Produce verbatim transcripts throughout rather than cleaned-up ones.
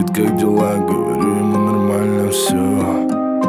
как дела, говорю ему нормально все.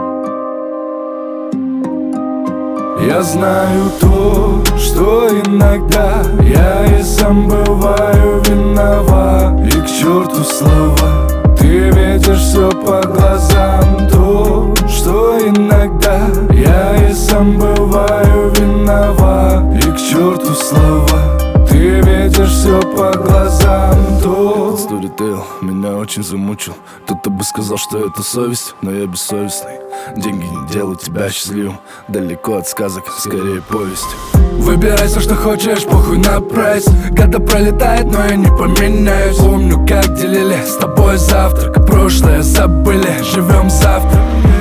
Я знаю то, что иногда я и сам бываю виноват. И к черту слова, ты видишь все по глазам. То, что иногда я и сам бываю виноват. И к черту слова, ты видишь все по глазам. То этот сторитейл меня очень замучил. Кто-то бы сказал, что это совесть, но я бессовестный. Деньги не делают тебя счастливым. Далеко от сказок, скорее повесть. Выбирай все, что хочешь, похуй на прайс. Года пролетает, но я не поменяюсь. Помню, как делили с тобой завтрак. Прошлое забыли, живем завтра.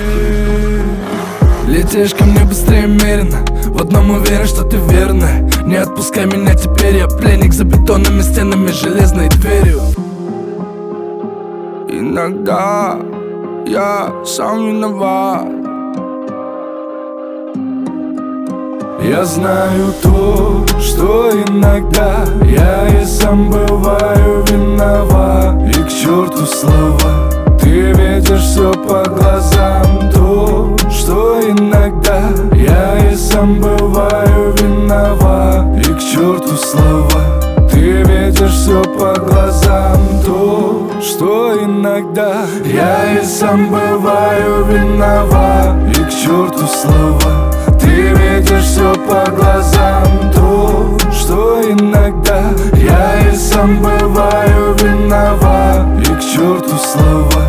Летишь ко мне быстрее меренно. В одном уверен, что ты верная. Не отпускай меня теперь, я пленник за бетонными стенами, железной дверью. Иногда я сам виноват. Я знаю то, что иногда я и сам бываю виноват. И к черту слова, ты видишь все по глазам. То, что иногда я и сам бываю виноват. И к черту слова, ты видишь все по глазам. То, что иногда я и сам бываю виноват. И к черту слова, ты видишь все по глазам. То, что иногда я и сам бываю виноват. И к черту слова,